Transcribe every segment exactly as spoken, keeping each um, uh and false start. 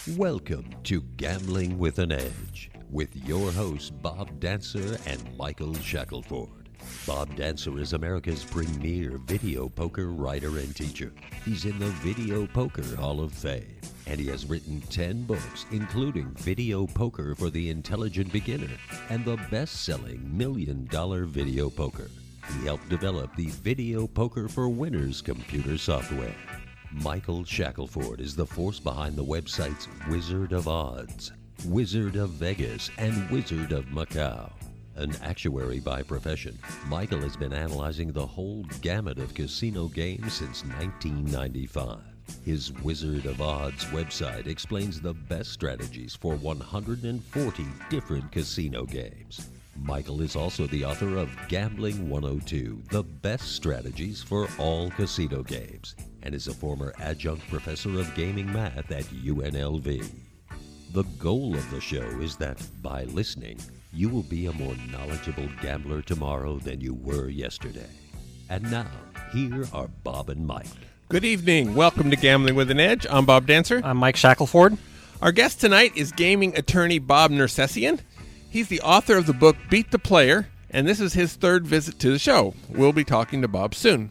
Welcome to Gambling with an Edge with your hosts Bob Dancer and Michael Shackelford. Bob Dancer is America's premier video poker writer and teacher. He's in the Video Poker Hall of Fame, and he has written ten books, including Video Poker for the Intelligent Beginner and the best-selling Million Dollar Video Poker. He helped develop the Video Poker for Winners computer software. Michael Shackelford is the force behind the websites Wizard of Odds, Wizard of Vegas, and Wizard of Macau. An actuary by profession, Michael has been analyzing the whole gamut of casino games since nineteen ninety-five. His Wizard of Odds website explains the best strategies for one hundred forty different casino games. Michael is also the author of Gambling one oh two, The Best Strategies for All Casino Games, and is a former adjunct professor of gaming math at U N L V. The goal of the show is that, by listening, you will be a more knowledgeable gambler tomorrow than you were yesterday. And now, here are Bob and Mike. Good evening. Welcome to Gambling with an Edge. I'm Bob Dancer. I'm Mike Shackelford. Our guest tonight is gaming attorney Bob Nersessian. He's the author of the book Beat the Player, and this is his third visit to the show. We'll be talking to Bob soon.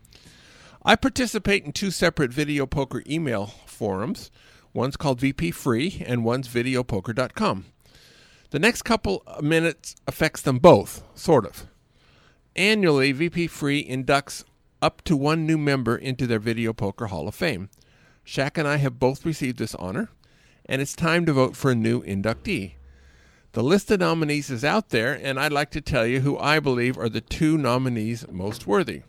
I participate in two separate video poker email forums. One's called V P Free, and one's video poker dot com. The next couple of minutes affects them both, sort of. Annually, V P Free inducts up to one new member into their Video Poker Hall of Fame. Shaq and I have both received this honor, and it's time to vote for a new inductee. The list of nominees is out there, and I'd like to tell you who I believe are the two nominees most worthy.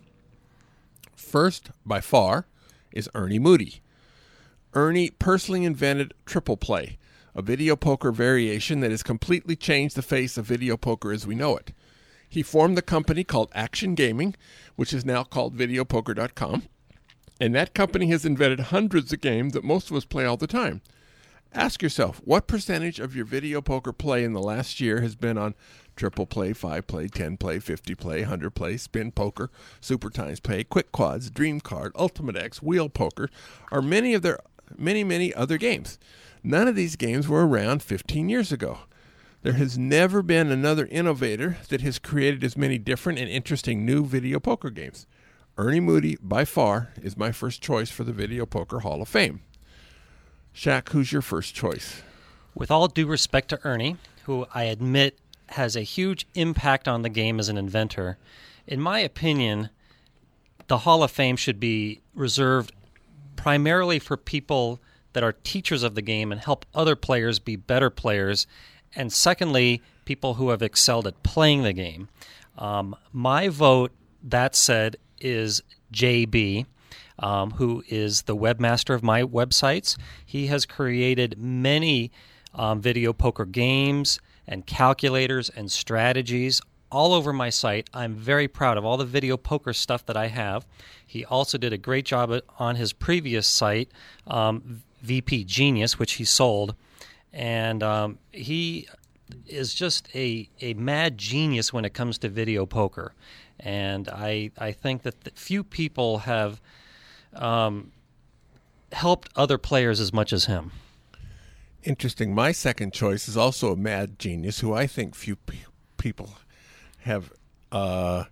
First, by far, is Ernie Moody. Ernie personally invented Triple Play, a video poker variation that has completely changed the face of video poker as we know it. He formed the company called Action Gaming, which is now called video poker dot com, and that company has invented hundreds of games that most of us play all the time. Ask yourself, what percentage of your video poker play in the last year has been on Triple Play, five Play, ten Play, fifty Play, one hundred Play, Spin Poker, Super Times Pay, Quick Quads, Dream Card, Ultimate X, Wheel Poker, or many of their many, many other games? None of these games were around fifteen years ago. There has never been another innovator that has created as many different and interesting new video poker games. Ernie Moody, by far, is my first choice for the Video Poker Hall of Fame. Shaq, who's your first choice? With all due respect to Ernie, who I admit has a huge impact on the game as an inventor, in my opinion, the Hall of Fame should be reserved primarily for people that are teachers of the game and help other players be better players, and secondly, people who have excelled at playing the game. Um, my vote, that said, is J B, um, who is the webmaster of my websites. He has created many um, video poker games and calculators and strategies all over my site. I'm very proud of all the video poker stuff that I have. He also did a great job on his previous site, um, V P Genius, which he sold. And um, he is just a, a mad genius when it comes to video poker. And I I think that the few people have um, helped other players as much as him. Interesting. My second choice is also a mad genius who I think few pe- people have, uh,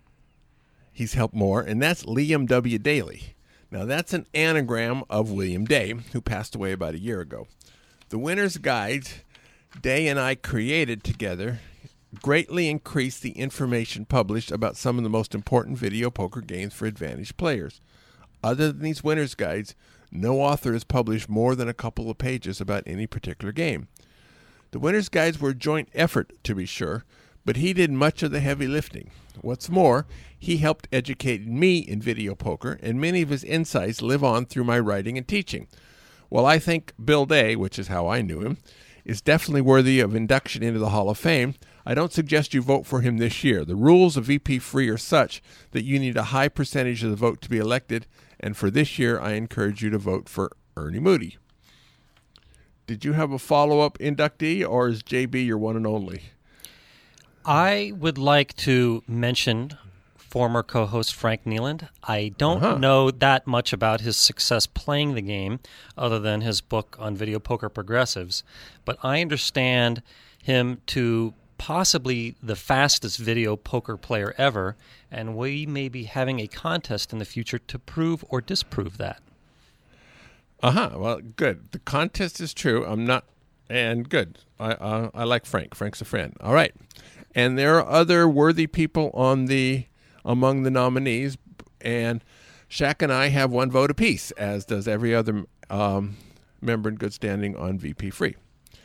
he's helped more, and that's Liam W. Daly. Now, that's an anagram of William Day, who passed away about a year ago. The Winner's Guide Day and I created together greatly increased the information published about some of the most important video poker games for advantaged players. Other than these Winner's Guides, no author has published more than a couple of pages about any particular game. The Winner's Guides were a joint effort, to be sure, but he did much of the heavy lifting. What's more, he helped educate me in video poker, and many of his insights live on through my writing and teaching. While I think Bill Day, which is how I knew him, is definitely worthy of induction into the Hall of Fame, I don't suggest you vote for him this year. The rules of V P Free are such that you need a high percentage of the vote to be elected, and for this year, I encourage you to vote for Ernie Moody. Did you have a follow-up inductee, or is J B your one and only? I would like to mention former co-host Frank Nealand. I don't Uh-huh. know that much about his success playing the game other than his book on video poker progressives, but I understand him to possibly the fastest video poker player ever, and we may be having a contest in the future to prove or disprove that. Uh-huh. Well, good. The contest is true. I'm not, and good. I uh, I like Frank. Frank's a friend. All right. And there are other worthy people on the among the nominees, and Shaq and I have one vote apiece, as does every other um, member in good standing on V P Free.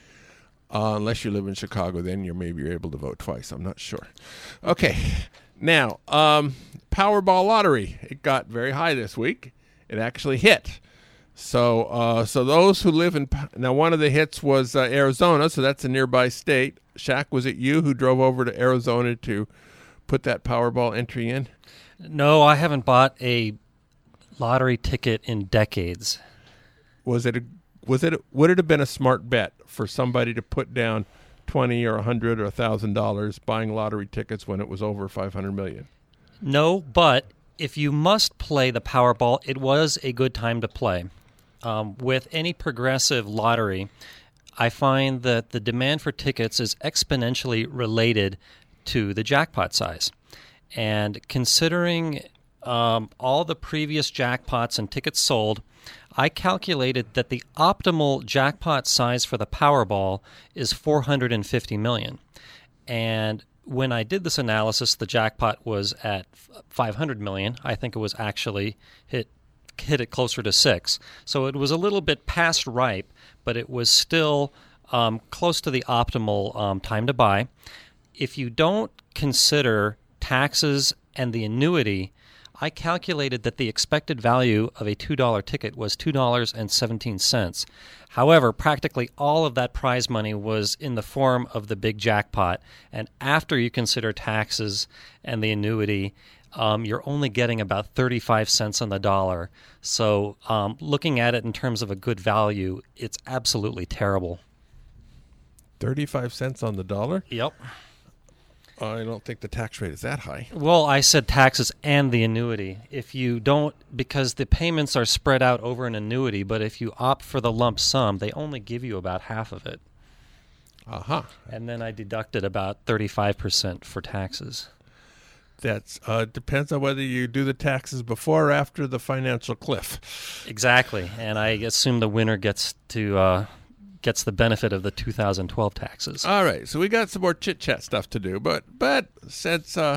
Uh, unless you live in Chicago, then you're maybe you're able to vote twice. I'm not sure. Okay. Now, um, Powerball lottery. It got very high this week. It actually hit. So, uh, so those who live in now, one of the hits was uh, Arizona, so that's a nearby state. Shaq, was it you who drove over to Arizona to put that Powerball entry in? No, I haven't bought a lottery ticket in decades. Was it a, was it a, would it have been a smart bet for somebody to put down twenty or a hundred or a thousand dollars buying lottery tickets when it was over five hundred million? No, but if you must play the Powerball, it was a good time to play. Um, with any progressive lottery, I find that the demand for tickets is exponentially related to the jackpot size. And considering um, all the previous jackpots and tickets sold, I calculated that the optimal jackpot size for the Powerball is four hundred fifty million dollars. And when I did this analysis, the jackpot was at five hundred million dollars. I think it was actually hit hit it closer to six. So it was a little bit past ripe, but it was still um, close to the optimal um, time to buy. If you don't consider taxes and the annuity, I calculated that the expected value of a two dollar ticket was two dollars and seventeen cents. However, practically all of that prize money was in the form of the big jackpot, and after you consider taxes and the annuity, um, you're only getting about thirty-five cents on the dollar. So um, looking at it in terms of a good value, it's absolutely terrible. thirty-five cents on the dollar? Yep. I don't think the tax rate is that high. Well, I said taxes and the annuity. If you don't, because the payments are spread out over an annuity, but if you opt for the lump sum, they only give you about half of it. Uh-huh. And then I deducted about thirty-five percent for taxes. That uh, depends on whether you do the taxes before or after the financial cliff. Exactly. And I assume the winner gets to uh, gets the benefit of the two thousand twelve taxes. All right, so we got some more chit-chat stuff to do, but but since uh,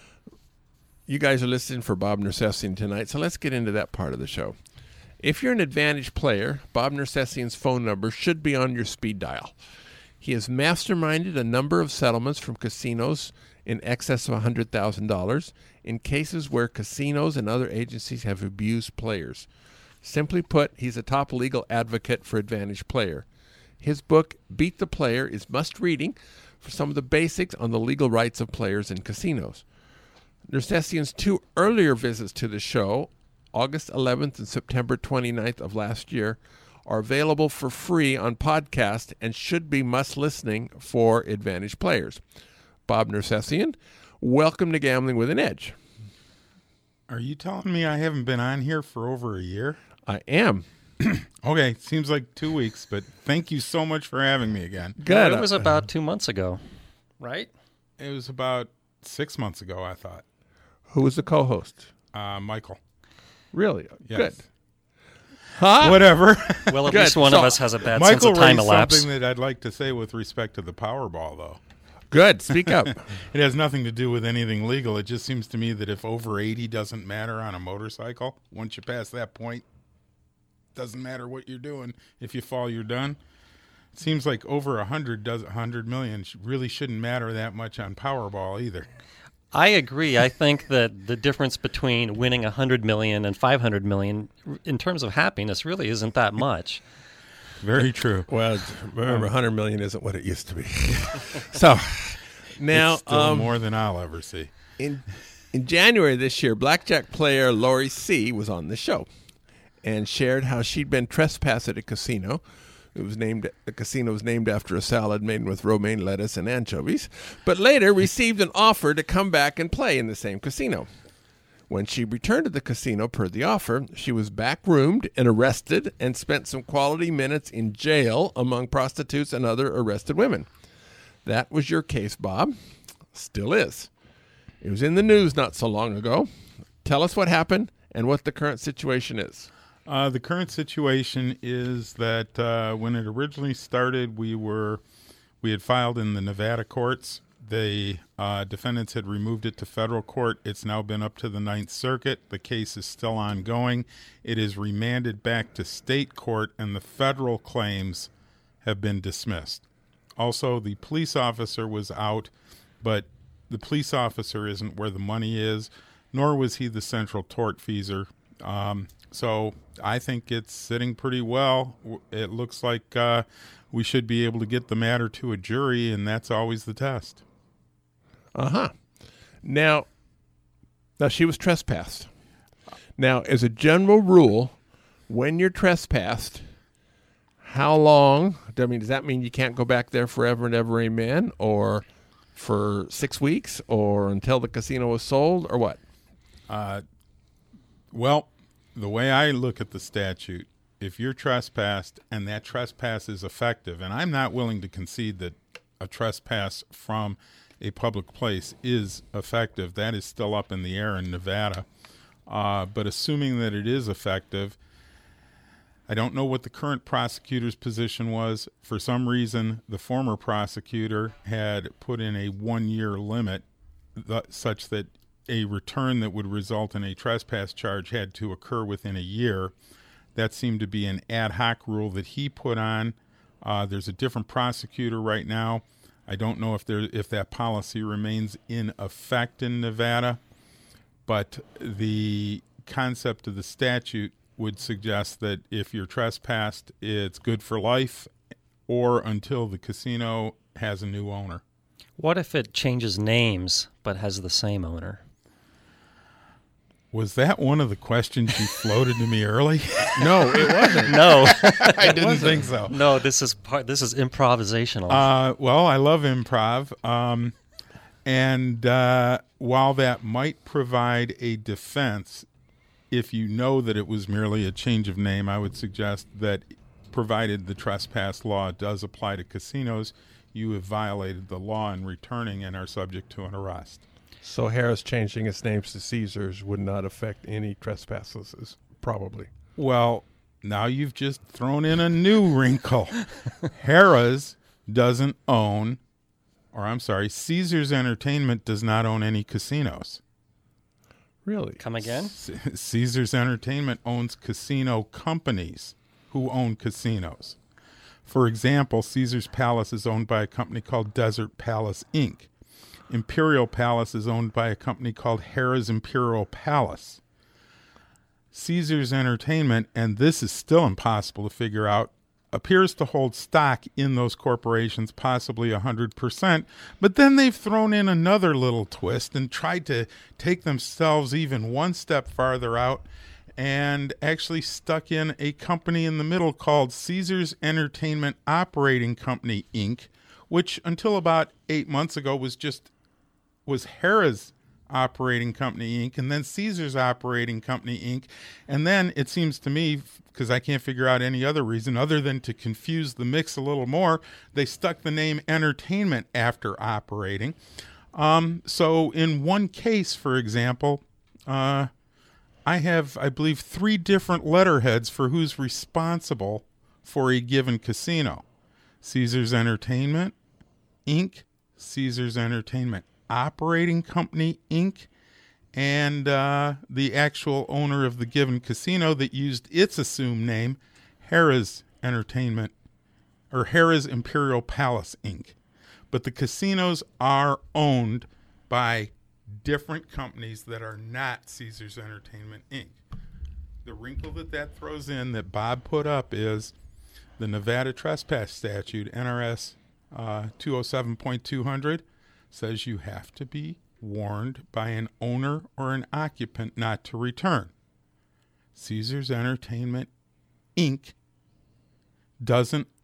you guys are listening for Bob Nersessian tonight, so let's get into that part of the show. If you're an Advantage player, Bob Nersessian's phone number should be on your speed dial. He has masterminded a number of settlements from casinos in excess of one hundred thousand dollars in cases where casinos and other agencies have abused players. Simply put, he's a top legal advocate for Advantage player. His book, Beat the Player, is must-reading for some of the basics on the legal rights of players in casinos. Nersessian's two earlier visits to the show, August eleventh and September twenty-ninth of last year, are available for free on podcast and should be must-listening for Advantage players. Bob Nersessian, welcome to Gambling with an Edge. Are you telling me I haven't been on here for over a year? I am. Okay, seems like two weeks, but thank you so much for having me again. Good. It was about two months ago, right? It was about six months ago, I thought. Who was the co-host? Uh, Michael. Really? Yes. Good. Huh? Whatever. Well, at Good. least one So, of us has a bad Michael sense of time raised elapse. something that I'd like to say with respect to the Powerball, though. Good. Speak up. It has nothing to do with anything legal. It just seems to me that if over eighty doesn't matter on a motorcycle, once you pass that point, doesn't matter what you're doing. If you fall, you're done. It seems like over one hundred does one hundred million really shouldn't matter that much on Powerball either. I agree. I think that the difference between winning one hundred million dollars and five hundred million dollars in terms of happiness really isn't that much. Very true. Well, remember, one hundred million isn't what it used to be. So, now, It's still um, more than I'll ever see. in in January this year, blackjack player Lori C. was on the show and shared how she'd been trespassed at a casino, It was named the casino was named after a salad made with romaine lettuce and anchovies, but later received an offer to come back and play in the same casino. When she returned to the casino per the offer, she was back-roomed and arrested and spent some quality minutes in jail among prostitutes and other arrested women. That was your case, Bob. Still is. It was in the news not so long ago. Tell us what happened and what the current situation is. Uh, the current situation is that uh, when it originally started, we were we had filed in the Nevada courts. The uh, defendants had removed it to federal court. It's now been up to the Ninth Circuit. The case is still ongoing. It is remanded back to state court, and the federal claims have been dismissed. Also, the police officer was out, but the police officer isn't where the money is, nor was he the central tortfeasor. Um, so I think it's sitting pretty well. It looks like uh, we should be able to get the matter to a jury, and that's always the test. Uh-huh. Now, now she was trespassed. Now, as a general rule, when you're trespassed, how long, I mean, does that mean you can't go back there forever and ever, amen? Or for six weeks? Or until the casino was sold? Or what? Uh, well, the way I look at the statute, if you're trespassed and that trespass is effective, and I'm not willing to concede that a trespass from a public place is effective, that is still up in the air in Nevada. Uh, but assuming that it is effective, I don't know what the current prosecutor's position was. For some reason, the former prosecutor had put in a one-year limit th- such that a return that would result in a trespass charge had to occur within a year. That seemed to be an ad hoc rule that he put on. Uh, there's a different prosecutor right now. I don't know if there if that policy remains in effect in Nevada, but the concept of the statute would suggest that if you're trespassed, it's good for life or until the casino has a new owner. What if it changes names but has the same owner? Was that one of the questions you floated to me early? No, it wasn't. No, I didn't think so. no. This is part. This is improvisational. Uh, well, I love improv. Um, and uh, while that might provide a defense, if you know that it was merely a change of name, I would suggest that provided the trespass law does apply to casinos, you have violated the law in returning and are subject to an arrest. So Harris changing its name to Caesars would not affect any trespasses, probably. Well, now you've just thrown in a new wrinkle. Harrah's doesn't own, or I'm sorry, Caesars Entertainment does not own any casinos. Really? Come again? C- Caesars Entertainment owns casino companies who own casinos. For example, Caesars Palace is owned by a company called Desert Palace, Incorporated. Imperial Palace is owned by a company called Harrah's Imperial Palace. Caesars Entertainment, and this is still impossible to figure out, appears to hold stock in those corporations, possibly one hundred percent, but then they've thrown in another little twist and tried to take themselves even one step farther out and actually stuck in a company in the middle called Caesars Entertainment Operating Company, Incorporated, which until about eight months ago was just was Harrah's Operating Company, Incorporated, and then Caesars Operating Company, Incorporated. And then it seems to me, because I can't figure out any other reason other than to confuse the mix a little more, they stuck the name Entertainment after operating. Um, so in one case, for example, uh, I have, I believe, three different letterheads for who's responsible for a given casino. Caesars Entertainment, Incorporated, Caesars Entertainment Operating Company, Incorporated, and uh, the actual owner of the given casino that used its assumed name, Harrah's Entertainment, or Harrah's Imperial Palace, Incorporated. But the casinos are owned by different companies that are not Caesars Entertainment, Incorporated. The wrinkle that that throws in that Bob put up is the Nevada trespass statute, N R S uh, two oh seven point two hundred, says you have to be warned by an owner or an occupant not to return. Caesars Entertainment, Incorporated doesn't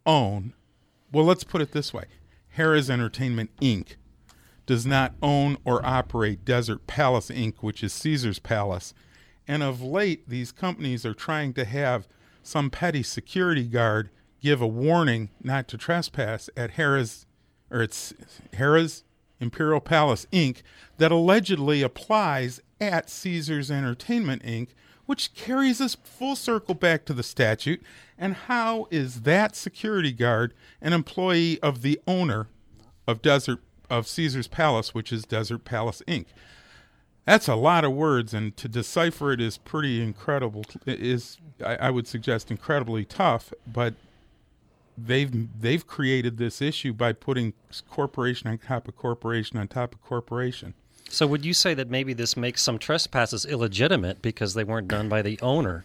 own, well, let's put it this way. Harrah's Entertainment, Incorporated does not own or operate Desert Palace, Incorporated, which is Caesar's Palace. And of late, these companies are trying to have some petty security guard give a warning not to trespass at Harrah's, or it's Harrah's Imperial Palace, Incorporated, that allegedly applies at Caesar's Entertainment, Incorporated, which carries us full circle back to the statute. And how is that security guard an employee of the owner of Desert of Caesar's Palace, which is Desert Palace, Incorporated? That's a lot of words, and to decipher it is pretty incredible. It is, I, I would suggest, incredibly tough. But they've they've created this issue by putting corporation on top of corporation on top of corporation. So would you say that maybe this makes some trespasses illegitimate because they weren't done by the owner?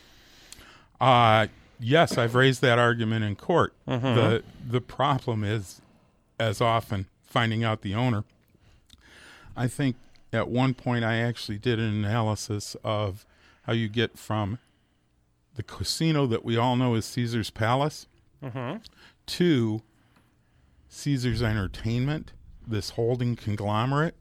Uh, yes, I've raised that argument in court. Mm-hmm. The the problem is, as often, finding out the owner. I think at one point I actually did an analysis of how you get from the casino that we all know as Caesar's Palace Mm-hmm. to Caesar's Entertainment, this holding conglomerate.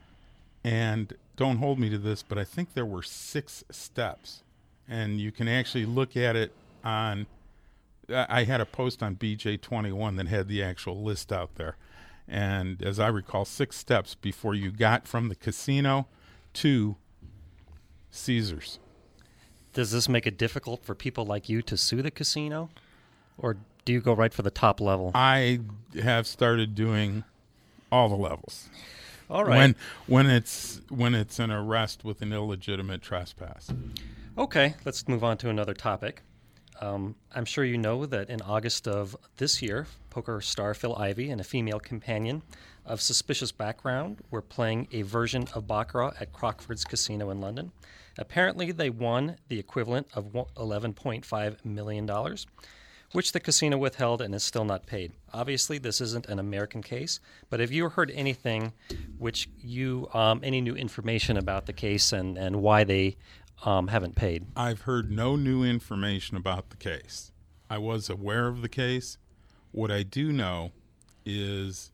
And don't hold me to this, but I think there were six steps. And you can actually look at it on, I had a post on B J twenty-one that had the actual list out there. And as I recall, six steps before you got from the casino to Caesar's. Does this make it difficult for people like you to sue the casino? Or do you go right for the top level? I have started doing all the levels. All right. When when it's when it's an arrest with an illegitimate trespass. Okay, let's move on to another topic. Um, I'm sure you know that in August of this year, poker star Phil Ivey and a female companion of suspicious background were playing a version of Baccarat at Crockford's Casino in London. Apparently, they won the equivalent of eleven point five million dollars, which the casino withheld and is still not paid. Obviously, this isn't an American case, but have you heard anything which you, um, any new information about the case and, and why they um, haven't paid? I've heard no new information about the case. I was aware of the case. What I do know is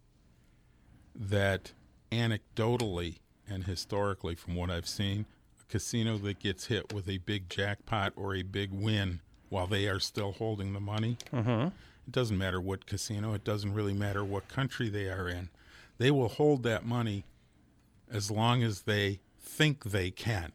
that anecdotally and historically, from what I've seen, a casino that gets hit with a big jackpot or a big win while they are still holding the money, Mm-hmm. it doesn't matter what casino, it doesn't really matter what country they are in. They will hold that money as long as they think they can.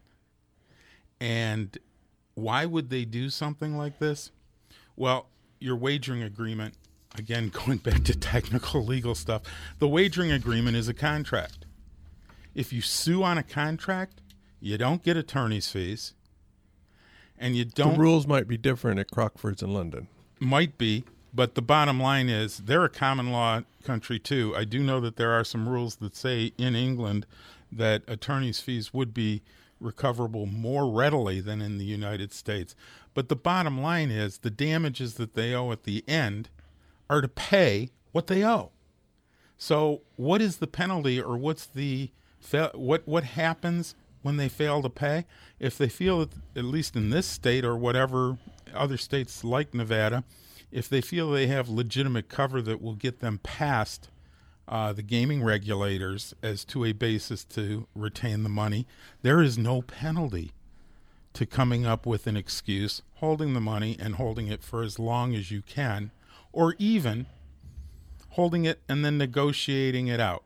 And why would they do something like this? Well, your wagering agreement, again, going back to technical legal stuff, the wagering agreement is a contract. If you sue on a contract, you don't get attorney's fees. And you don't. The rules might be different at Crockford's in London. Might be, but the bottom line is they're a common law country too. I do know that there are some rules that say in England that attorney's fees would be recoverable more readily than in the United States. But the bottom line is the damages that they owe at the end are to pay what they owe. So what is the penalty, or what's the what what happens when they fail to pay? If they feel that, at least in this state or whatever other states like Nevada, if they feel they have legitimate cover that will get them past uh, the gaming regulators as to a basis to retain the money, there is no penalty to coming up with an excuse, holding the money and holding it for as long as you can, or even holding it and then negotiating it out.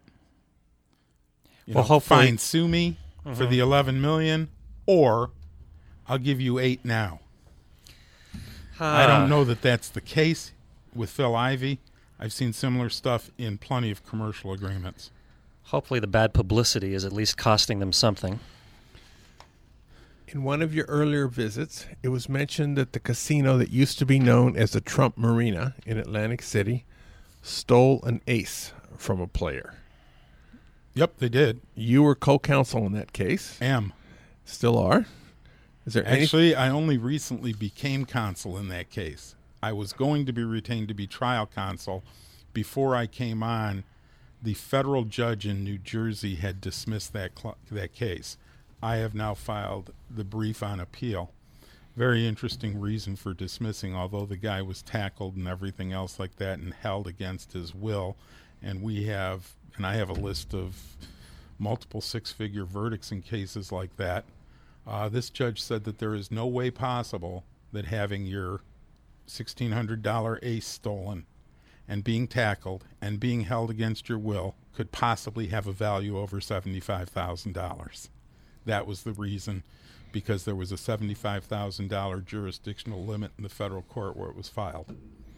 You Well, know, hopefully- fine, sue me for the eleven million, or I'll give you eight now. I don't know that that's the case with Phil Ivey. I've seen similar stuff in plenty of commercial agreements. Hopefully the bad publicity is at least costing them something. In one of your earlier visits, it was mentioned that the casino that used to be known as the Trump Marina in Atlantic City stole an ace from a player. Yep, they did. You were co-counsel in that case. Am. Still are. Is there any? Actually, I only recently became counsel in that case. I was going to be retained to be trial counsel. Before I came on, the federal judge in New Jersey had dismissed that cl- that case. I have now filed the brief on appeal. very interesting reason for dismissing, although the guy was tackled and everything else like that and held against his will. And we have, and I have a list of multiple six-figure verdicts in cases like that. Uh, this judge said that there is no way possible that having your sixteen hundred dollars ace stolen and being tackled and being held against your will could possibly have a value over seventy-five thousand dollars. That was the reason, because there was a seventy-five thousand dollars jurisdictional limit in the federal court where it was filed.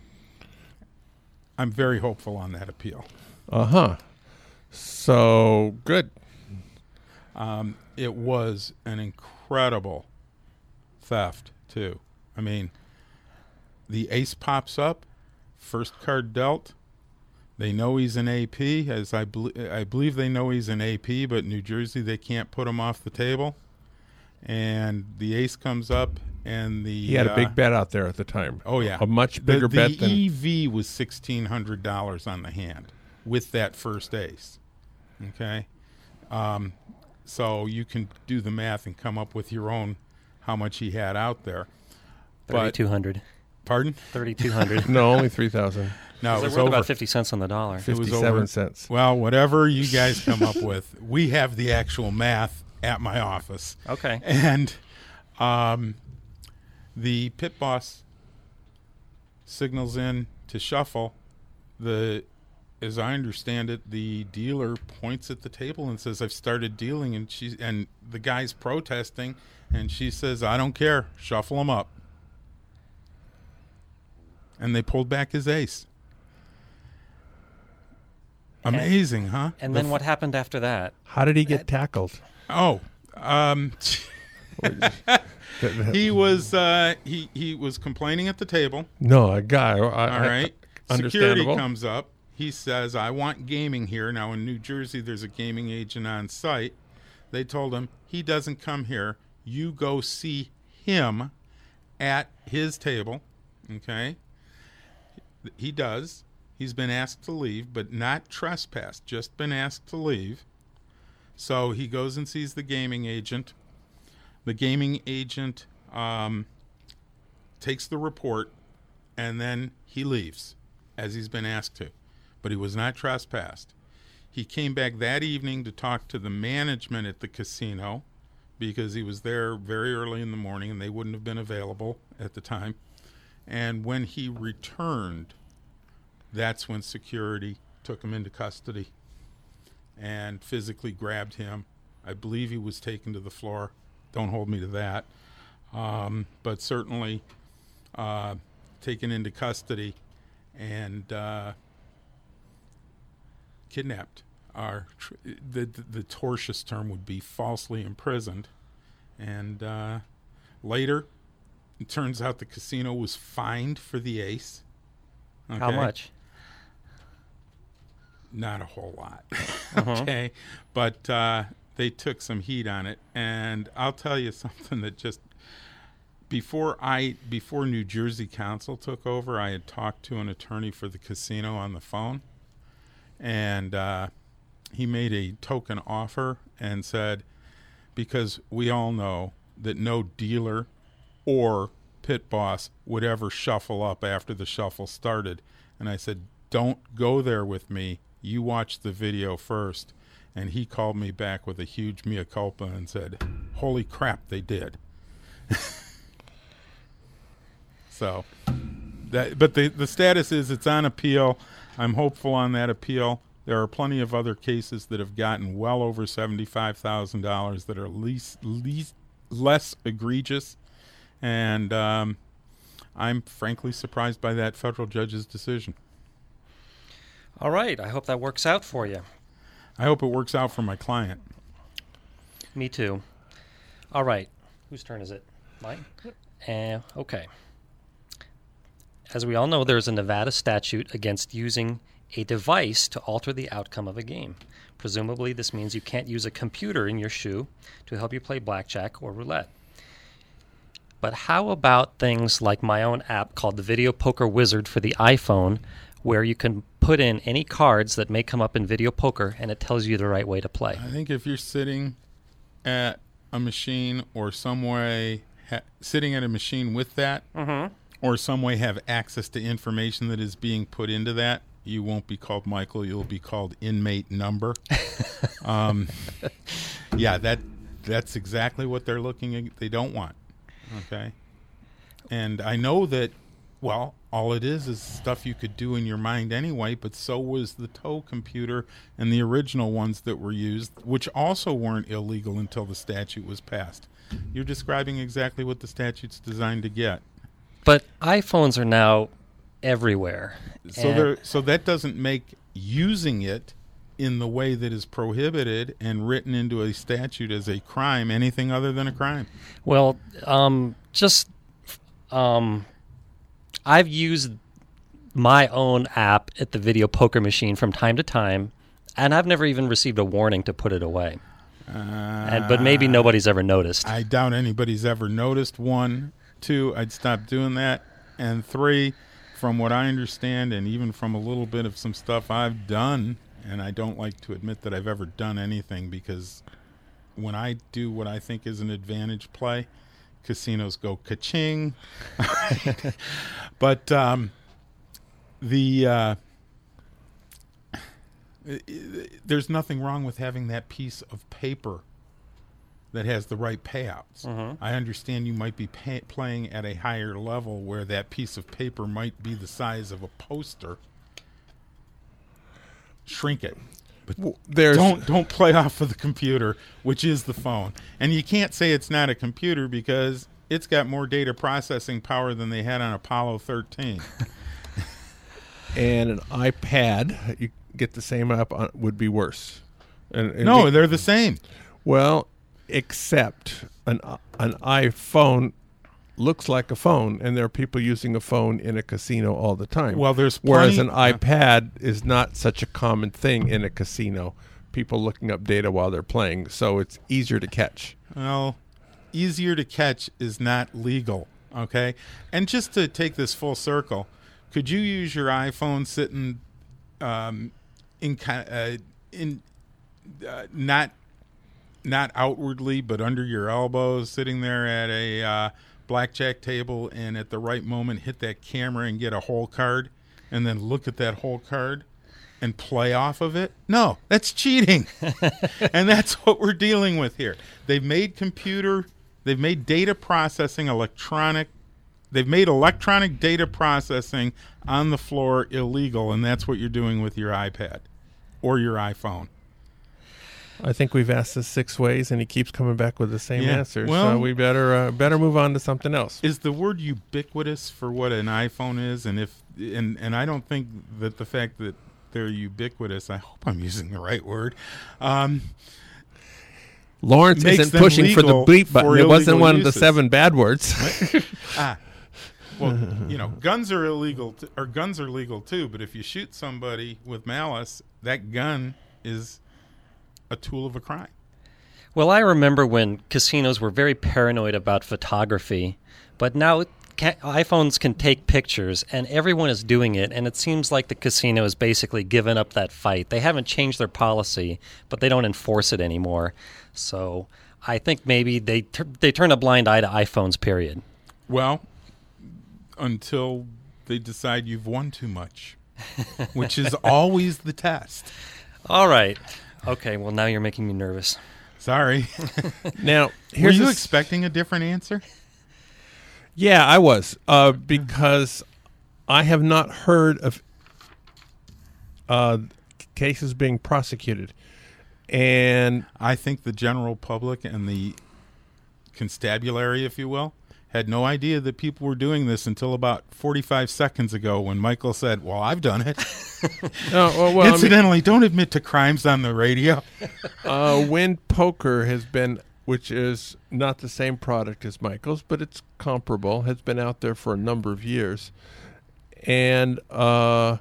I'm very hopeful on that appeal. Uh-huh. So, good. Um, it was an incredible theft, too. I mean, the ace pops up, first card dealt. They know he's an A P, as I, bel- I believe they know he's an A P, but New Jersey, they can't put him off the table. And the ace comes up, and the... He had a big uh, bet out there at the time. Oh, yeah. A much bigger the, bet the than... The E V was sixteen hundred dollars on the hand with that first ace. Okay? Um, so you can do the math and come up with your own how much he had out there. thirty-two hundred. Pardon? thirty-two hundred. No, only three thousand. No, it They're was worth over. about fifty cents on the dollar. It was fifty-seven over. cents. Well, whatever you guys come up with, we have the actual math at my office. Okay. And um, the pit boss signals in to shuffle. The, as I understand it, the dealer points at the table and says, "I've started dealing," and she and the guy's protesting, and she says, "I don't care, shuffle him up." And they pulled back his ace. Amazing, and, huh? And The then f- what happened after that? How did he get tackled? Oh, um, he was uh, he he was complaining at the table. No, a guy. I, All I- right. Security Understandable. comes up. He says, "I want gaming here." Now in New Jersey, there's a gaming agent on site. They told him, "He doesn't come here. You go see him at his table." Okay. He does. He's been asked to leave, but not trespassed, just been asked to leave. So he goes and sees the gaming agent. The gaming agent um, takes the report, and then he leaves, as he's been asked to. But he was not trespassed. He came back that evening to talk to the management at the casino, because he was there very early in the morning, and they wouldn't have been available at the time. And when he returned, that's when security took him into custody and physically grabbed him. I believe he was taken to the floor. Don't hold me to that. Um, but certainly uh, taken into custody and uh, kidnapped. Our tr- the, the the tortious term would be falsely imprisoned. And uh, later, it turns out the casino was fined for the ace. How Okay? much? Not a whole lot. Uh-huh. Okay. But uh, they took some heat on it. And I'll tell you something that just before I before New Jersey Council took over, I had talked to an attorney for the casino on the phone. And uh, he made a token offer and said, because we all know that no dealer or pit boss would ever shuffle up after the shuffle started. And I said, don't go there with me. You watch the video first. And he called me back with a huge mea culpa and said, holy crap, they did. So, that, but the, the status is it's on appeal. I'm hopeful on that appeal. There are plenty of other cases that have gotten well over seventy-five thousand dollars that are least, least less egregious. And um, I'm frankly surprised by that federal judge's decision. All right. I hope that works out for you. I hope it works out for my client. Me too. All right. Whose turn is it? Mine? Uh, okay. As we all know, there's a Nevada statute against using a device to alter the outcome of a game. Presumably, this means you can't use a computer in your shoe to help you play blackjack or roulette. But how about things like my own app called the Video Poker Wizard for the iPhone, where you can put in any cards that may come up in video poker and it tells you the right way to play? I think if you're sitting at a machine or some way ha- sitting at a machine with that, Mm-hmm. or some way have access to information that is being put into that, you won't be called Michael. You'll be called inmate number. um, yeah, that that's exactly what they're looking at. They don't want. Okay. And I know that, well, all it is is stuff you could do in your mind anyway, but so was the tow computer and the original ones that were used, which also weren't illegal until the statute was passed. You're describing exactly what the statute's designed to get. But iPhones are now everywhere. So And- there, so that doesn't make using it in the way that is prohibited and written into a statute as a crime anything other than a crime. Well, um, just um, I've used my own app at the video poker machine from time to time, and I've never even received a warning to put it away. Uh, And, but maybe nobody's ever noticed. I doubt anybody's ever noticed. One, two, I'd stop doing that. And three, from what I understand, and even from a little bit of some stuff I've done, and I don't like to admit that I've ever done anything, because when I do what I think is an advantage play, casinos go ka-ching. But um, the uh, there's nothing wrong with having that piece of paper that has the right payouts. Mhm. I understand you might be pay- playing at a higher level where that piece of paper might be the size of a poster. Shrink it. W- There's Don't don't play off of the computer, which is the phone. And you can't say it's not a computer because it's got more data processing power than they had on Apollo thirteen. and an iPad. You get the same app on, would be worse. And, and No, it- they're the same. well, except an an iPhone looks like a phone, and there are people using a phone in a casino all the time. Well, there's whereas plenty- an iPad is not such a common thing in a casino. People looking up data while they're playing, so it's easier to catch. Well, easier to catch is not legal, okay? And just to take this full circle, could you use your iPhone sitting um, in ki- uh, in uh, not not outwardly, but under your elbows, sitting there at a uh, blackjack table, and at the right moment hit that camera and get a hole card, and then look at that hole card and play off of it? No, that's cheating. And that's what we're dealing with here. They've made computer, they've made data processing electronic, they've made electronic data processing on the floor illegal, and that's what you're doing with your iPad or your iPhone. I think we've asked this six ways, and he keeps coming back with the same Yeah, answer. well- so we better uh, better move on to something else. Is the word ubiquitous for what an iPhone is? And if and and I don't think that the fact that they're ubiquitous, I hope I'm using the right word, um, Lawrence makes isn't them pushing for the legal bleep button. for It wasn't illegal one of the uses. seven bad words. ah, well, you know, guns are illegal, t- or guns are legal too. But if you shoot somebody with malice, that gun is a tool of a crime. Well, I remember when casinos were very paranoid about photography, but now ca- iPhones can take pictures, and everyone is doing it, and it seems like the casino has basically given up that fight. They haven't changed their policy, but they don't enforce it anymore. So I think maybe they tur- they turn a blind eye to iPhones, period. Well, until they decide you've won too much, which is always the test. All right. Okay, well, now you're making me nervous. Sorry. Now, Were here's you a- expecting a different answer? Yeah, I was, uh, because I have not heard of uh, cases being prosecuted, and I think the general public and the constabulary, if you will, had no idea that people were doing this until about forty-five seconds ago when Michael said, well, I've done it. oh, well, well, I mean, Incidentally, don't admit to crimes on the radio. uh, Wind Poker has been, which is not the same product as Michael's, but it's comparable, has been out there for a number of years, and uh,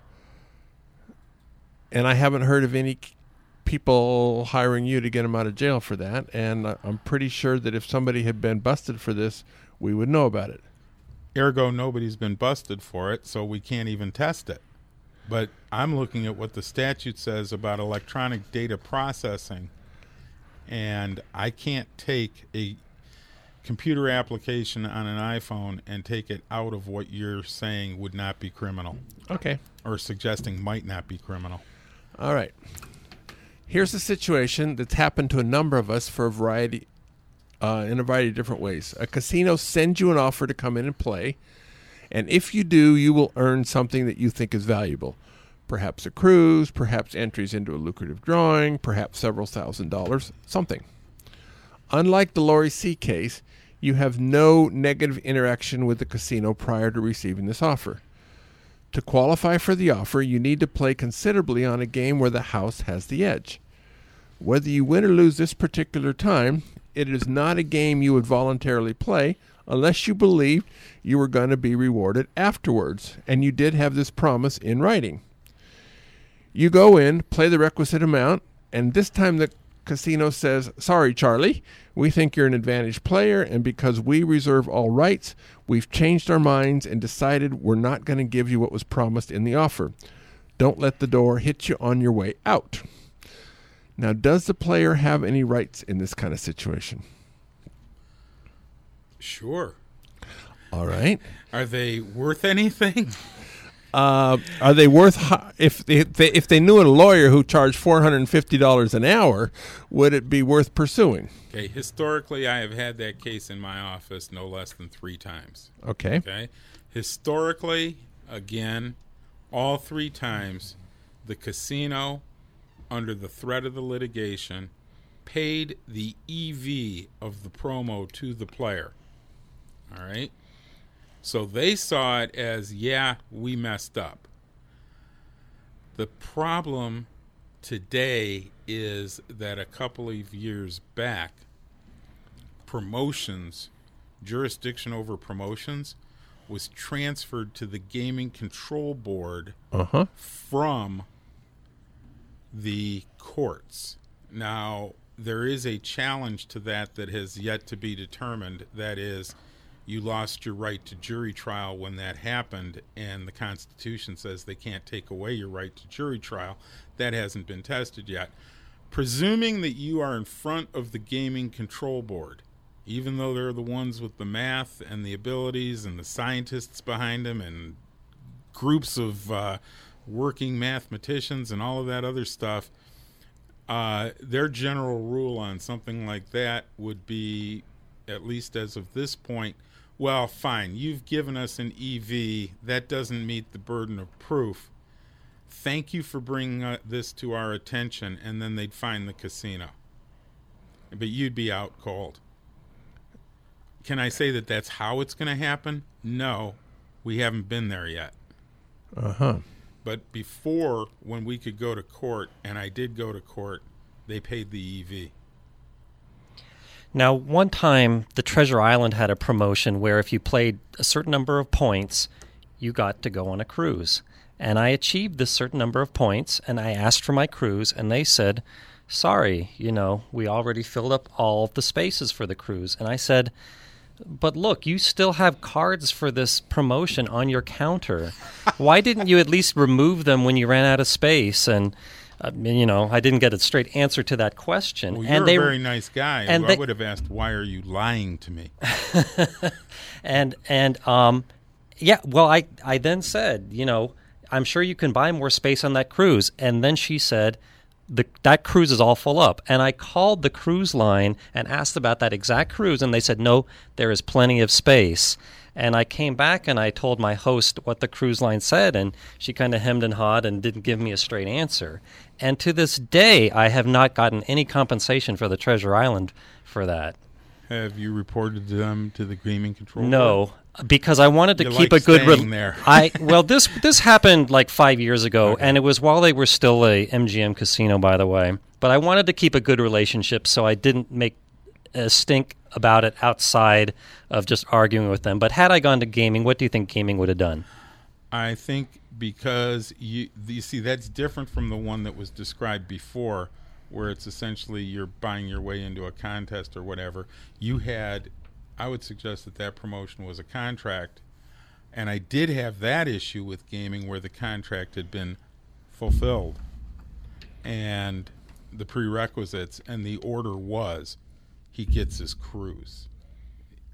and I haven't heard of any c- people hiring you to get them out of jail for that, and I- I'm pretty sure that if somebody had been busted for this, we would know about it. Ergo, nobody's been busted for it, so we can't even test it. But I'm looking at what the statute says about electronic data processing, and I can't take a computer application on an iPhone and take it out of what you're saying would not be criminal, Okay. or suggesting might not be criminal. All right. Here's a situation that's happened to a number of us for a variety, uh, in a variety of different ways. A casino sends you an offer to come in and play, and if you do, you will earn something that you think is valuable. Perhaps a cruise, perhaps entries into a lucrative drawing, perhaps several thousand dollars, something. Unlike the Lori C. case, you have no negative interaction with the casino prior to receiving this offer. To qualify for the offer, you need to play considerably on a game where the house has the edge. Whether you win or lose this particular time, it is not a game you would voluntarily play unless you believed you were going to be rewarded afterwards, and you did have this promise in writing. You go in, play the requisite amount, and this time the casino says, "Sorry, Charlie, we think you're an advantaged player, and because we reserve all rights, we've changed our minds and decided we're not going to give you what was promised in the offer. Don't let the door hit you on your way out." Now, does the player have any rights in this kind of situation? Sure. All right. Are they worth anything? Uh, are they worth hi- if they, if they if they knew a lawyer who charged four hundred and fifty dollars an hour, would it be worth pursuing? Okay. Historically, I have had that case in my office no less than three times. Okay. Okay. Historically, again, all three times, the casino, under the threat of the litigation, paid the E V of the promo to the player. All right. So they saw it as, yeah, we messed up. The problem today is that a couple of years back, promotions, jurisdiction over promotions, was transferred to the Gaming Control Board Uh-huh. from the courts. Now, there is a challenge to that that has yet to be determined. That is, you lost your right to jury trial when that happened, and the Constitution says they can't take away your right to jury trial. That hasn't been tested yet. Presuming that you are in front of the Gaming Control Board, even though they're the ones with the math and the abilities and the scientists behind them and groups of uh, working mathematicians and all of that other stuff, uh, their general rule on something like that would be, at least as of this point, well, fine, you've given us an E V. That doesn't meet the burden of proof. Thank you for bringing uh, this to our attention, and then they'd fine the casino. But you'd be out cold. Can I say that that's how it's going to happen? No, we haven't been there yet. Uh-huh. But before, when we could go to court, and I did go to court, they paid the E V. Now, one time, the Treasure Island had a promotion where if you played a certain number of points, you got to go on a cruise. And I achieved this certain number of points, and I asked for my cruise, and they said, "Sorry, you know, we already filled up all of the spaces for the cruise." And I said, "But look, you still have cards for this promotion on your counter. Why didn't you at least remove them when you ran out of space?" And Uh, you know, I didn't get a straight answer to that question. Well, you're and they, a very nice guy. and I they, would have asked, why are you lying to me? and and um, yeah, well, I I then said, you know, I'm sure you can buy more space on that cruise. And then she said, the, that cruise is all full up. And I called the cruise line and asked about that exact cruise, and they said, no, there is plenty of space. And I came back and I told my host what the cruise line said, and she kind of hemmed and hawed and didn't give me a straight answer. And to this day, I have not gotten any compensation for the Treasure Island for that. Have you reported them to the Gaming Control Board? No, because I wanted to You keep like a good staying there. I well, this this happened like five years ago, Okay. and it was while they were still a M G M casino, by the way. But I wanted to keep a good relationship, so I didn't make a stink about it outside of just arguing with them. But had I gone to gaming, what do you think gaming would have done? I think because you, you see, that's different from the one that was described before, where it's essentially you're buying your way into a contest or whatever. You had, I would suggest that that promotion was a contract, and I did have that issue with gaming where the contract had been fulfilled and the prerequisites, and the order was he gets his cruise.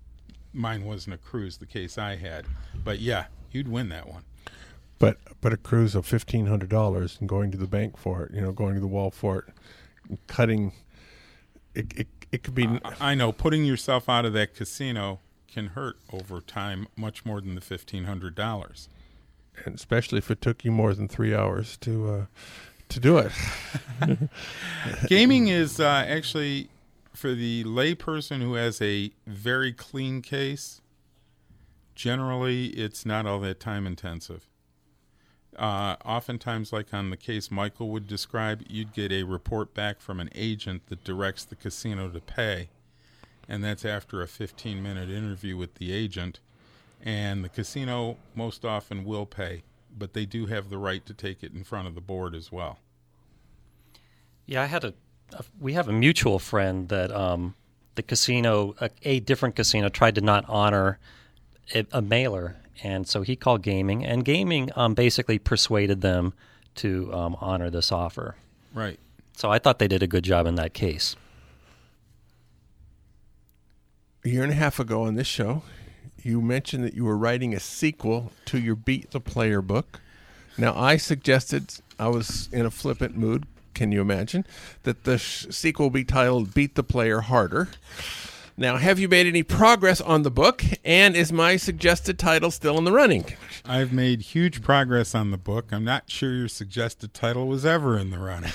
mine wasn't a cruise, the case I had. But yeah, you'd win that one. But but a cruise of fifteen hundred dollars and going to the bank for it, you know, going to the wall for it, cutting, it it, it could be. I, I know putting yourself out of that casino can hurt over time much more than the fifteen hundred dollars. And especially if it took you more than three hours to uh, to do it. Gaming is uh, actually, for the layperson who has a very clean case, generally it's not all that time intensive. Uh, oftentimes, like on the case Michael would describe, you'd get a report back from an agent that directs the casino to pay. And that's after a fifteen-minute interview with the agent. And the casino most often will pay, but they do have the right to take it in front of the board as well. Yeah, I had a, a we have a mutual friend that um, the casino, a, a different casino, tried to not honor a, a mailer, and so he called gaming, and gaming um, basically persuaded them to um, honor this offer. Right. So I thought they did a good job in that case. A year and a half ago on this show, you mentioned that you were writing a sequel to your Beat the Player book. Now, I suggested, I was in a flippant mood, can you imagine, that the sh- sequel be titled Beat the Player Harder. Now, have you made any progress on the book, and is my suggested title still in the running? I've made huge progress on the book. I'm not sure your suggested title was ever in the running.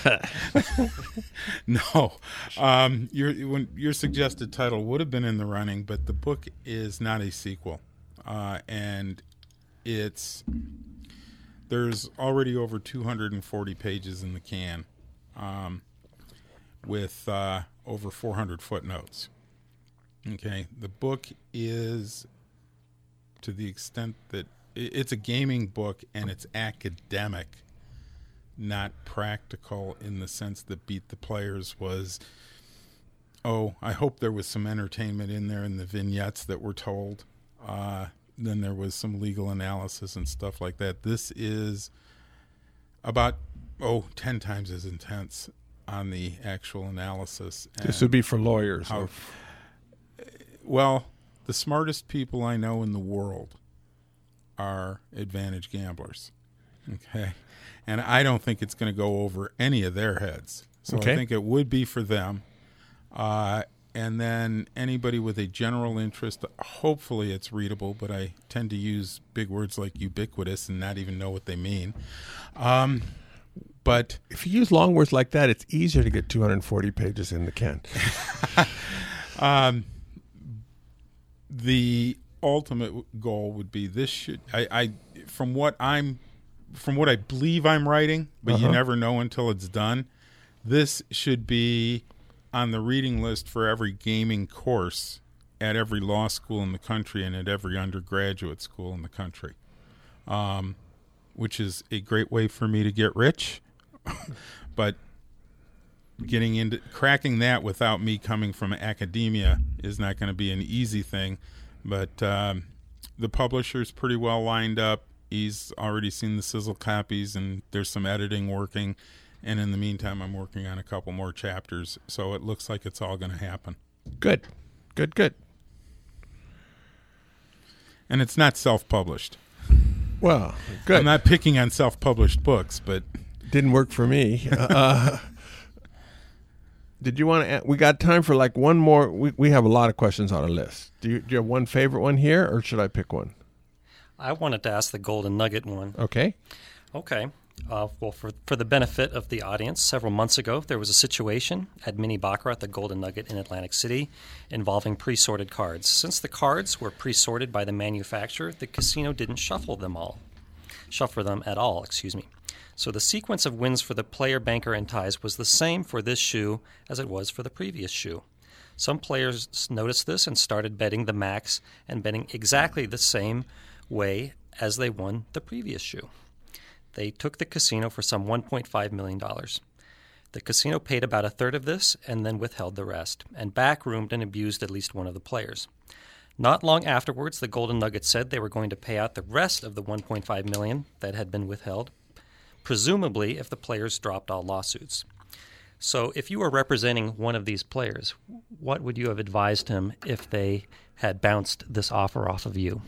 No. Um, your, when, your suggested title would have been in the running, but the book is not a sequel. Uh, and it's there's already over two hundred forty pages in the can, um, with uh, over four hundred footnotes. Okay, the book is, to the extent that it's a gaming book and it's academic, not practical in the sense that Beat the Players was, oh, I hope there was some entertainment in there in the vignettes that were told. Uh, then there was some legal analysis and stuff like that. This is about, oh, ten times as intense on the actual analysis. This would be for lawyers. How, well, the smartest people I know in the world are advantage gamblers. Okay. And I don't think it's going to go over any of their heads. So okay. I think it would be for them. Uh, and then anybody with a general interest, hopefully it's readable, but I tend to use big words like ubiquitous and not even know what they mean. Um, but if you use long words like that, it's easier to get two hundred forty pages in the can. um, the ultimate goal would be this should I, I from what I'm from what I believe I'm writing, but uh-huh. you never know until it's done. This should be on the reading list for every gaming course at every law school in the country and at every undergraduate school in the country, um, which is a great way for me to get rich. But getting into cracking that without me coming from academia is not going to be an easy thing. But um, the publisher's pretty well lined up. He's already seen the sizzle copies, and there's some editing working. And in the meantime, I'm working on a couple more chapters. So it looks like it's all going to happen. Good. Good, good. And it's not self-published. Well, good. I'm not picking on self-published books, but... Didn't work for me. Uh, did you want to... We got time for like one more... We, we have a lot of questions on our list. Do you, do you have one favorite one here, or should I pick one? I wanted to ask the Golden Nugget one. Okay. Okay. Uh, well, for, for the benefit of the audience, several months ago, there was a situation at Mini Baccarat at the Golden Nugget in Atlantic City involving pre-sorted cards. Since the cards were pre-sorted by the manufacturer, the casino didn't shuffle them all. Shuffle them at all, excuse me. So the sequence of wins for the player, banker, and ties was the same for this shoe as it was for the previous shoe. Some players noticed this and started betting the max and betting exactly the same way as they won the previous shoe. They took the casino for some one point five million dollars. The casino paid about a third of this and then withheld the rest, and backroomed and abused at least one of the players. Not long afterwards, the Golden Nugget said they were going to pay out the rest of the one point five million dollars that had been withheld, presumably if the players dropped all lawsuits. So if you were representing one of these players, what would you have advised him if they had bounced this offer off of you?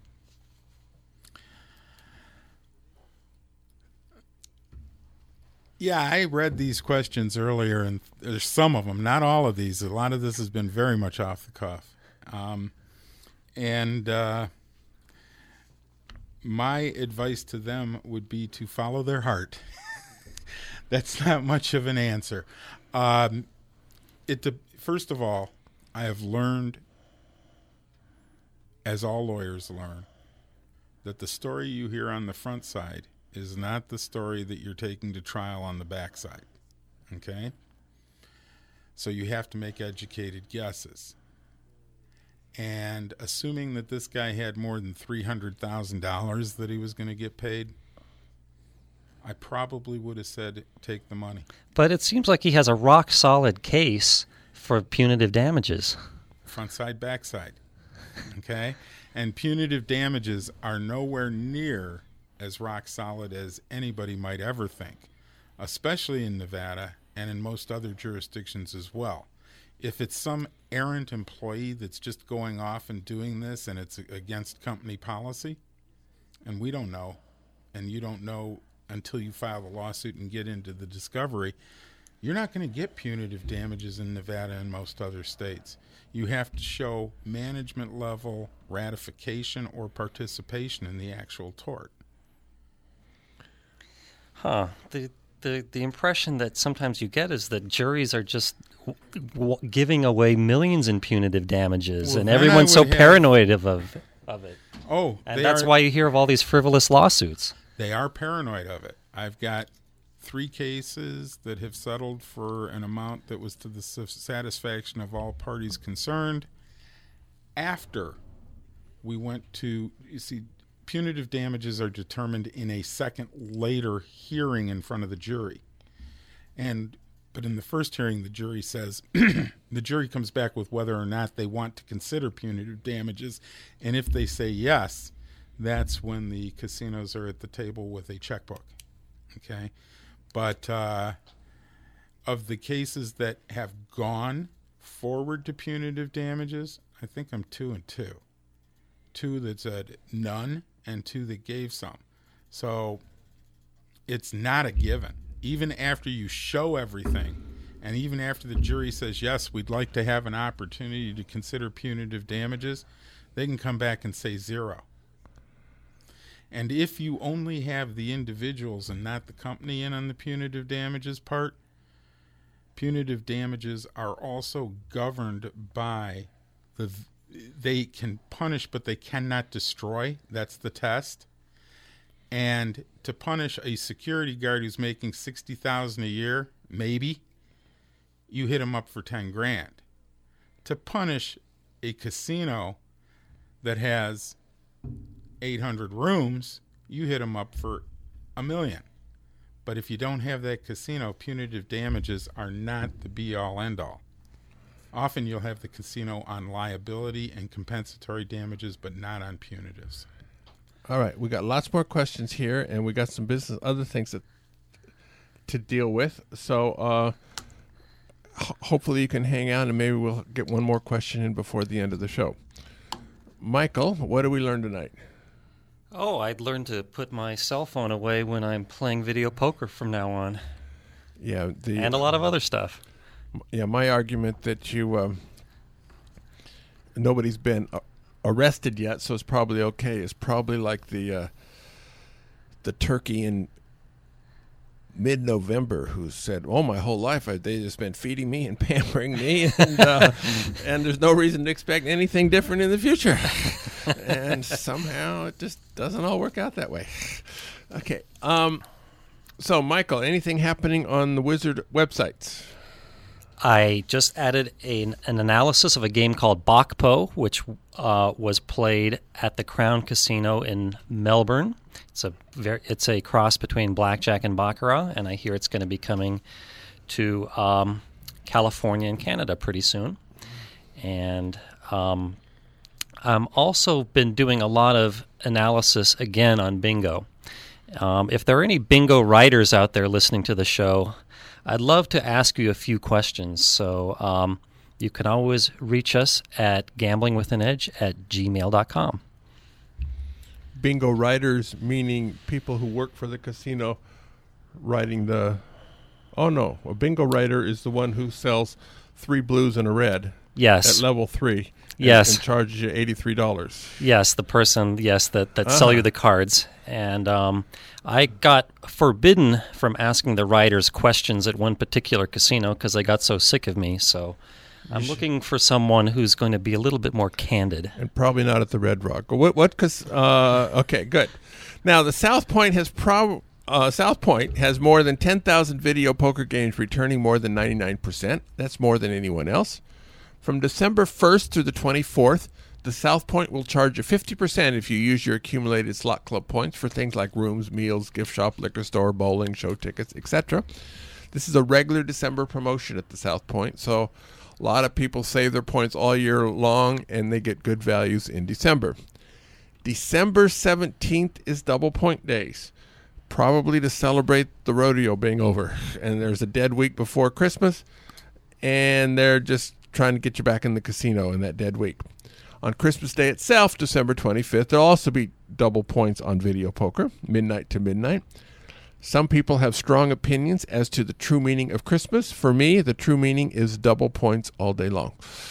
Yeah, I read these questions earlier, and there's some of them, not all of these. A lot of this has been very much off the cuff. Um, and uh, my advice to them would be to follow their heart. That's not much of an answer. Um, it de- first of all, I have learned, as all lawyers learn, that the story you hear on the front side is not the story that you're taking to trial on the backside. Okay? So you have to make educated guesses. And assuming that this guy had more than three hundred thousand dollars that he was going to get paid, I probably would have said, take the money. But it seems like he has a rock-solid case for punitive damages. Front side, back side. Okay? And punitive damages are nowhere near as rock solid as anybody might ever think, especially in Nevada and in most other jurisdictions as well. If it's some errant employee that's just going off and doing this and it's against company policy, and we don't know, and you don't know until you file the lawsuit and get into the discovery, you're not going to get punitive damages in Nevada and most other states. You have to show management level ratification or participation in the actual tort. Huh. The, the, the impression that sometimes you get is that juries are just w- w- giving away millions in punitive damages, Well, and then I everyone's so would have- paranoid of, of, of it. Oh, And they that's are, why you hear of all these frivolous lawsuits. they are paranoid of it. I've got three cases that have settled for an amount that was to the satisfaction of all parties concerned. After we went to, you see, punitive damages are determined in a second later hearing in front of the jury. And but in the first hearing, the jury says, the jury comes back with whether or not they want to consider punitive damages. And if they say yes, that's when the casinos are at the table with a checkbook. Okay? But uh, of the cases that have gone forward to punitive damages, I think I'm two and two. Two that said none and two that gave some. So it's not a given. Even after you show everything, and even after the jury says, yes, we'd like to have an opportunity to consider punitive damages, they can come back and say zero. And if you only have the individuals and not the company in on the punitive damages part, punitive damages are also governed by the, they can punish, but they cannot destroy. That's the test. And to punish a security guard who's making sixty thousand dollars a year, maybe, you hit him up for ten grand. To punish a casino that has eight hundred rooms, you hit them up for a million. But if you don't have that casino, punitive damages are not the be-all, end-all. Often you'll have the casino on liability and compensatory damages, but not on punitives. All right, we got lots more questions here, and we got some business, other things that, to deal with. So uh, ho- hopefully you can hang out, and maybe we'll get one more question in before the end of the show. Michael, what did we learn tonight? Oh, I'd learned to put my cell phone away when I'm playing video poker from now on. Yeah, the And a lot of other stuff. yeah, my argument that you um, nobody's been uh, arrested yet, so it's probably okay. It's probably like the uh, the turkey in mid-November who said, "Oh, my whole life I, they just been feeding me and pampering me, and uh, and there's no reason to expect anything different in the future." And somehow it just doesn't all work out that way. Okay, um, so Michael, anything happening on the Wizard websites? I just added an, an analysis of a game called Bakpo, which uh, was played at the Crown Casino in Melbourne. It's a very, it's a cross between blackjack and baccarat, and I hear it's going to be coming to um, California and Canada pretty soon. And um, I'm also been doing a lot of analysis again on bingo. Um, if there are any bingo writers out there listening to the show, I'd love to ask you a few questions. So um, you can always reach us at gamblingwithanedge at gmail dot com. Bingo writers, meaning people who work for the casino writing the... Oh, no. A bingo writer is the one who sells three blues and a red. Yes. At level three. And, Yes. And charges you eighty-three dollars. Yes, the person, yes, that, that Uh-huh. sell you the cards. And um, I got forbidden from asking the writers questions at one particular casino because they got so sick of me. So I'm looking for someone who's going to be a little bit more candid. And probably not at the Red Rock. What? What? Cause, uh, okay, good. Now, the South Point has prob- uh, South Point has more than ten thousand video poker games returning more than ninety-nine percent. That's more than anyone else. From December first through the twenty-fourth, the South Point will charge you fifty percent if you use your accumulated slot club points for things like rooms, meals, gift shop, liquor store, bowling, show tickets, et cetera. This is a regular December promotion at the South Point, so a lot of people save their points all year long, and they get good values in December. December seventeenth is Double Point Days, probably to celebrate the rodeo being over. And there's a dead week before Christmas, and they're just trying to get you back in the casino in that dead week. On Christmas Day itself, December twenty-fifth, there'll also be double points on video poker, midnight to midnight. Some people have strong opinions as to the true meaning of Christmas. For me, the true meaning is double points all day long.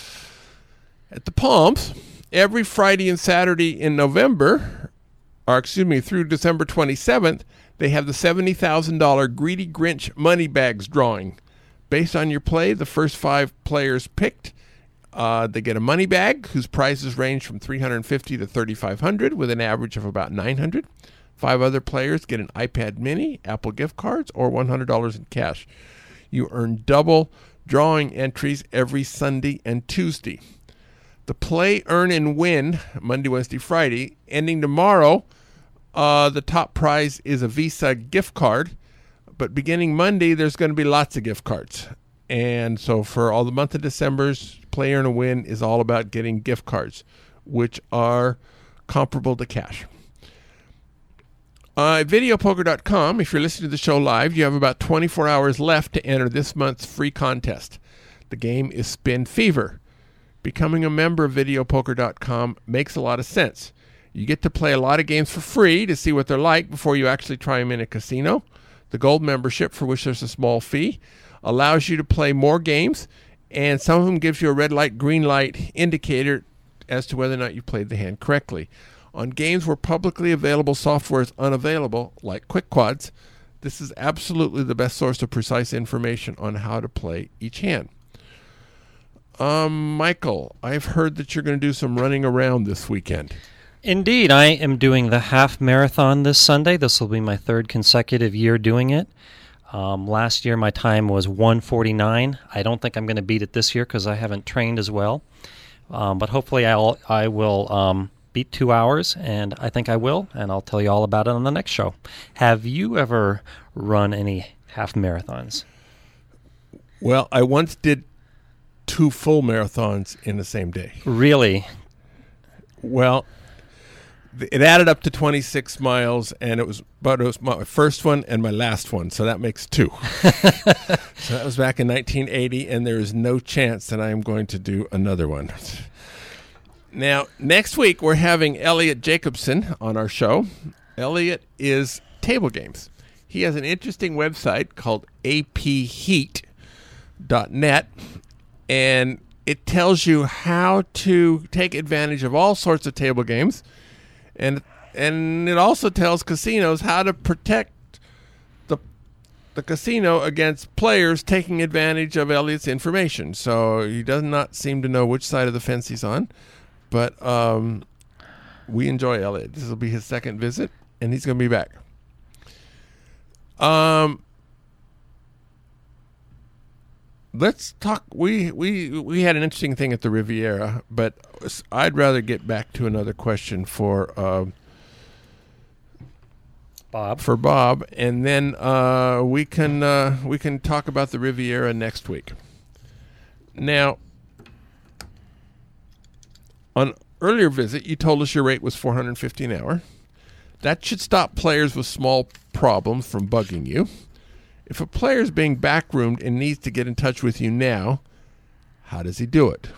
At the Palms, every Friday and Saturday in November, or excuse me, through December twenty-seventh, they have the seventy thousand dollars Greedy Grinch Money Bags drawing. Based on your play, the first five players picked, uh, they get a money bag whose prices range from three hundred fifty dollars to thirty-five hundred dollars with an average of about nine hundred dollars. Five other players get an iPad mini, Apple gift cards, or one hundred dollars in cash. You earn double drawing entries every Sunday and Tuesday. The play, earn, and win, Monday, Wednesday, Friday, ending tomorrow, uh, the top prize is a Visa gift card. But beginning Monday, there's going to be lots of gift cards. And so for all the month of December's play, earn, and win is all about getting gift cards, which are comparable to cash. Uh, video poker dot com, if you're listening to the show live, you have about twenty-four hours left to enter this month's free contest. The game is Spin Fever. Becoming a member of video poker dot com makes a lot of sense. You get to play a lot of games for free to see what they're like before you actually try them in a casino. The gold membership, for which there's a small fee, allows you to play more games, and some of them gives you a red light, green light indicator as to whether or not you played the hand correctly. On games where publicly available software is unavailable, like Quick Quads, this is absolutely the best source of precise information on how to play each hand. Um, Michael, I've heard that you're going to do some running around this weekend. Indeed, I am doing the half marathon this Sunday. This will be my third consecutive year doing it. Um, last year, my time was one forty-nine. I don't think I'm going to beat it this year because I haven't trained as well. Um, but hopefully I'll, I will um, beat two hours, and I think I will, and I'll tell you all about it on the next show. Have you ever run any half marathons? Well, I once did two full marathons in the same day. Really? Well, it added up to twenty-six miles, and it was but it was my first one and my last one, so that makes two. So that was back in nineteen eighty, and there is no chance that I am going to do another one. Now, next week, we're having Elliot Jacobson on our show. Elliot is table games. He has an interesting website called A P heat dot net, and it tells you how to take advantage of all sorts of table games. And and it also tells casinos how to protect the the casino against players taking advantage of Elliot's information. So he does not seem to know which side of the fence he's on. But um, we enjoy Elliot. This will be his second visit, and he's going to be back. Um, let's talk. We, we, we had an interesting thing at the Riviera, but I'd rather get back to another question for uh, Bob. For Bob, and then uh, we can uh, we can talk about the Riviera next week. Now, on earlier visit, you told us your rate was four hundred fifty an hour. That should stop players with small problems from bugging you. If a player is being backroomed and needs to get in touch with you now, how does he do it?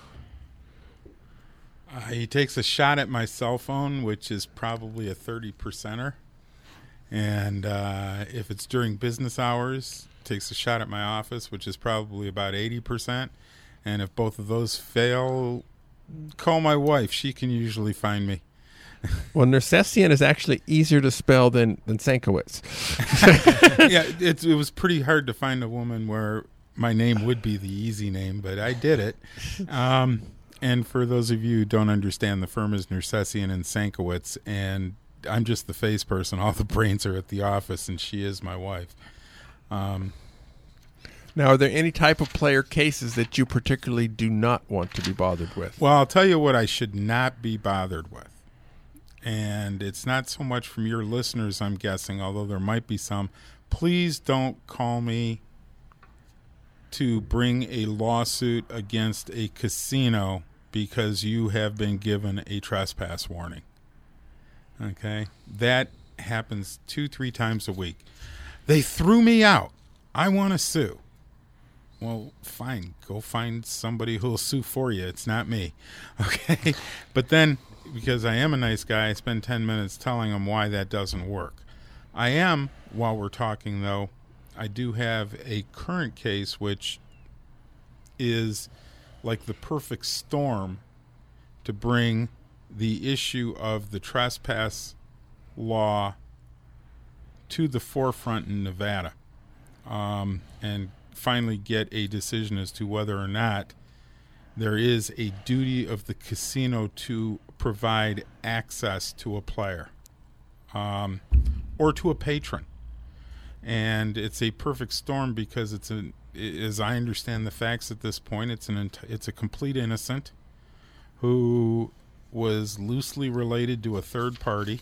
Uh, he takes a shot at my cell phone, which is probably a thirty percenter. And uh, if it's during business hours, takes a shot at my office, which is probably about eighty percent. And if both of those fail, call my wife. She can usually find me. Well, Nersessian is actually easier to spell than, than Sankowitz. Yeah, it, it was pretty hard to find a woman where my name would be the easy name, but I did it. Um, and for those of you who don't understand, the firm is Nersessian and Sankowitz, and I'm just the face person. All the brains are at the office, and she is my wife. Um, now, are there any type of player cases that you particularly do not want to be bothered with? well, I'll tell you what I should not be bothered with. And it's not so much from your listeners, I'm guessing, although there might be some. Please don't call me to bring a lawsuit against a casino because you have been given a trespass warning. Okay? That happens two, three times a week. They threw me out. I want to sue. Well, fine. Go find somebody who'll sue for you. It's not me. Okay? But then, because I am a nice guy, I spend ten minutes telling them why that doesn't work. I am, while we're talking, though, I do have a current case which is like the perfect storm to bring the issue of the trespass law to the forefront in Nevada, um, and finally get a decision as to whether or not there is a duty of the casino to provide access to a player, um, or to a patron. And it's a perfect storm because it's a, as I understand the facts at this point, it's an it's a complete innocent who was loosely related to a third party,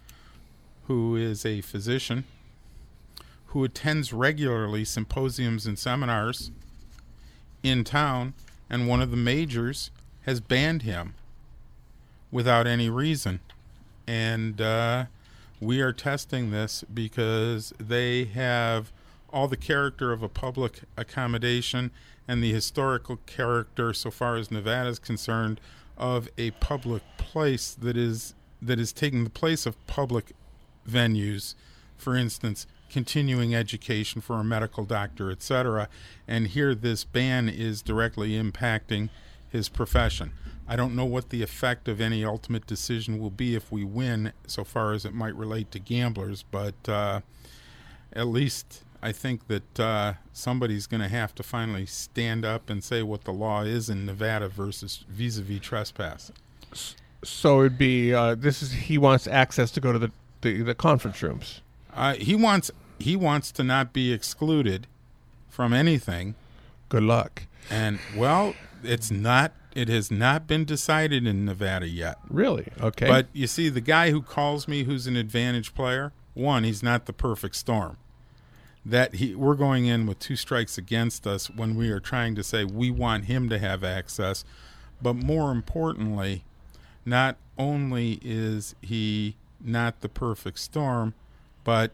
who is a physician, who attends regularly symposiums and seminars in town, and one of the majors has banned him without any reason. And uh, we are testing this because they have all the character of a public accommodation and the historical character, so far as Nevada is concerned, of a public place that is that is taking the place of public venues. For instance, continuing education for a medical doctor, et cetera. And here this ban is directly impacting his profession. I don't know what the effect of any ultimate decision will be if we win, so far as it might relate to gamblers, but uh, at least I think that uh, somebody's going to have to finally stand up and say what the law is in Nevada versus vis-a-vis trespass. So it'd be, uh, this is, he wants access to go to the, the, the conference rooms. Uh, he wants he wants to not be excluded from anything. Good luck. And, well, it's not, it has not been decided in Nevada yet. Really? Okay. But you see, the guy who calls me who's an advantage player, one, he's not the perfect storm. That he, we're going in with two strikes against us when we are trying to say we want him to have access. But more importantly, not only is he not the perfect storm, but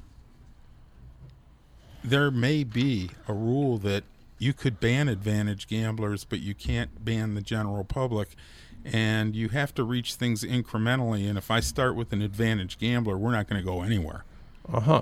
there may be a rule that you could ban advantage gamblers, but you can't ban the general public, and you have to reach things incrementally. And if I start with an advantage gambler, we're not going to go anywhere. Uh-huh.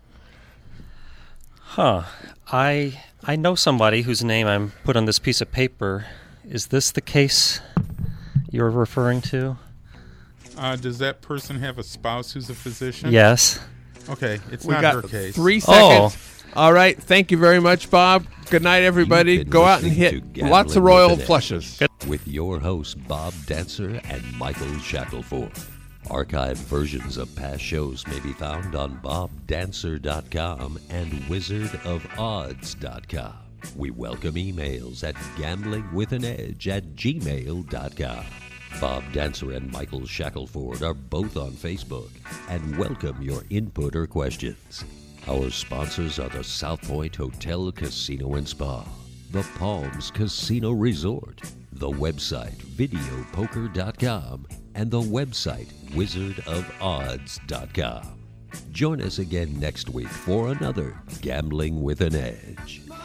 Huh. I I know somebody whose name I'm put on this piece of paper. Is this the case you're referring to? Uh, does that person have a spouse who's a physician? Yes. Okay, it's We not got her case. three Oh. seconds. All right. Thank you very much, Bob. Good night, everybody. You've been Go out and listening hit to lots of Gambling royal with an flushes. Edge with your hosts Bob Dancer and Michael Shackelford. Archived versions of past shows may be found on bob dancer dot com and wizard of odds dot com. We welcome emails at gambling with an edge at gmail dot com. Bob Dancer and Michael Shackelford are both on Facebook and welcome your input or questions. Our sponsors are the South Point Hotel, Casino and Spa, the Palms Casino Resort, the website video poker dot com, and the website wizard of odds dot com. Join us again next week for another Gambling with an Edge.